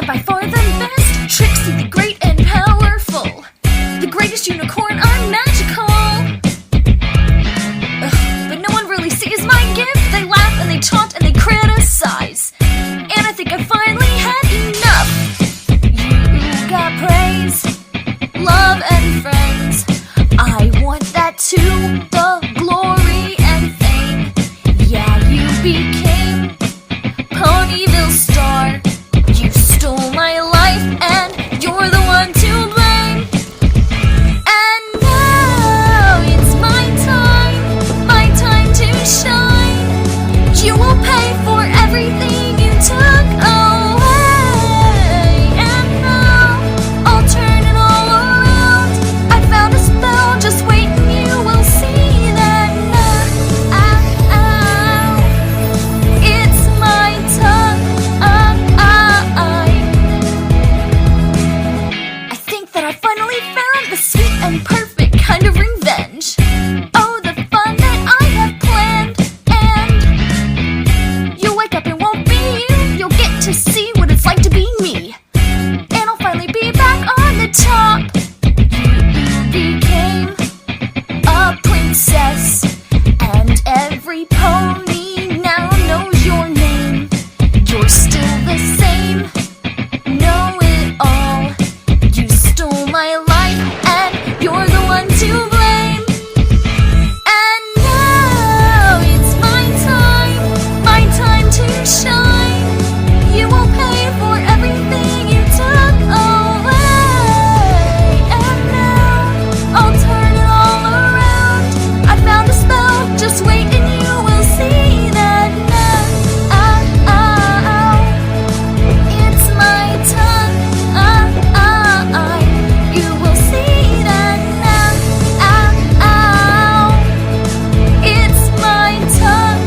I'm by far the best, Trixie the great and powerful. The greatest unicorn, I'm magical. Ugh, but no one really sees my gift. They laugh and they taunt and they criticize. And I think I finally had enough. You got praise, love and friends. I want that too, the glory and fame. Yeah, you became Ponyville star. You stole my life and you're the one to blame. And now it's my time to shine. You will pay for everything you took away. And now I'll turn it all around. I found a spell, just wait and you will see that now. It's my time. I think that I finally found the sweet and perfect kind of revenge. Oh, the fun that I have planned. And you'll wake up and won't be you. You'll get to see what it's like to be me. And I'll finally be back on the top. You became a princess, and every pony now knows your name. You're still the same, know it all. You stole my life and you're the one to blame. And now it's my time to shine. You will pay for everything you took away. And now I'll turn it all around. I found a spell, just wait and you will see that now. It's my time. You will see that now. It's my time.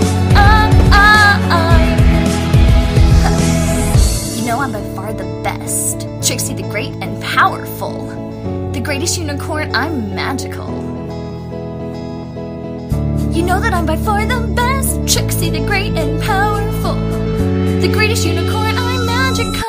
You know I'm by far the best, Trixie the great and powerful. The greatest unicorn, I'm magical. You know that I'm by far the best, Trixie the great and powerful. The greatest unicorn, I'm magical.